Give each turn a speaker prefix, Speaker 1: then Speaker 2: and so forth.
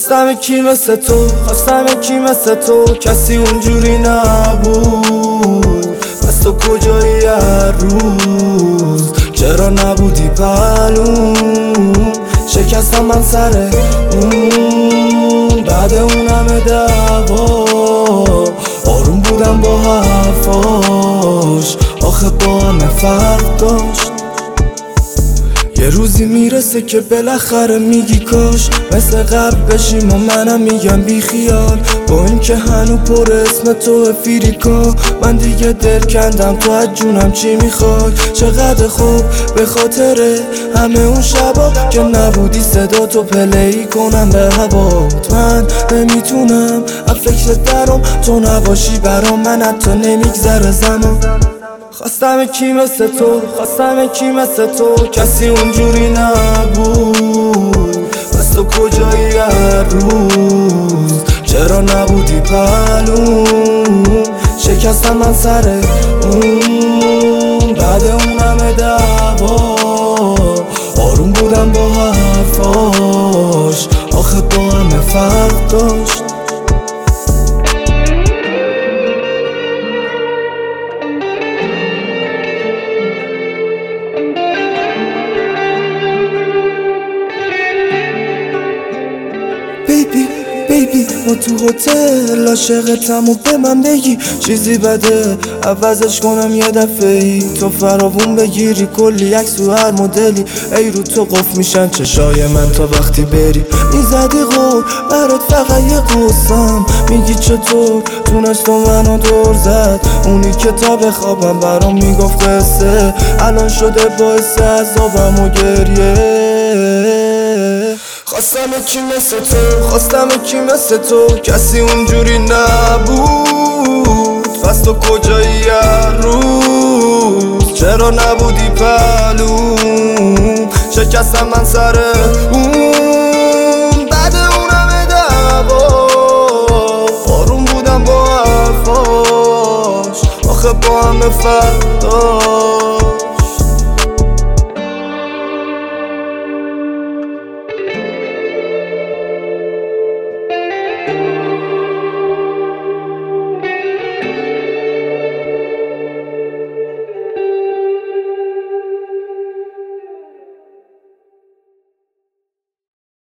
Speaker 1: خواستم یکی مثل تو، خواستم یکی مثل تو، کسی اونجوری نبود. پس تو کجایی هر روز؟ چرا نبودی پلوم؟ شکستم من سر اون، بعد اون همه دعوا آروم بودم با حرفاش، آخه با همه فرق داشت. یه روزی میرسه که بالاخره میگی کاش مثل قبل بشیم و منم میگم بی خیال. با اینکه هنو پر اسم تو فریکا، من دیگه دل کندم تو از جونم چی میخوای. چقدر خوب به خاطر همه اون شبا که نبودی صدا تو پلی کنم به هوات. من نمیتونم از فکر درم تو نباشی برام، من حتی نمیگذره زمان. خواستم یکی مثل تو، خواستم یکی مثل تو، کسی اونجوری نبود. پس تو کجایی هر روز؟ چرا نبودی پلوم؟ شکستم من سر اون، بعد اون همه دعوا آروم بودم با حرفاش، آخه با همه فرق داشت. بیبی ما تو هتل عاشقتم و به من بگی چیزی بده عوضش کنم یه دفعه ای. تو فراوون بگیری کلی عکس و هر مدلی، ای رو تو قفل میشن چشای من تا وقتی بری. میزدی قول برات فقط یه قصم، میگی چطور تونست و منو دور زد. اونی که تا بخوابم برام میگفت قصه، الان شده باعث عذابم و گریه. خواستم یکی مثل تو، خواستم یکی مثل تو، کسی اونجوری نبود. پس تو کجایی هر روز؟ چرا نبودی پلوم؟ شکستم من سر اون، بعد اون همه دعوا آروم بودم با حرفاش، آخه با همه فرق داشت.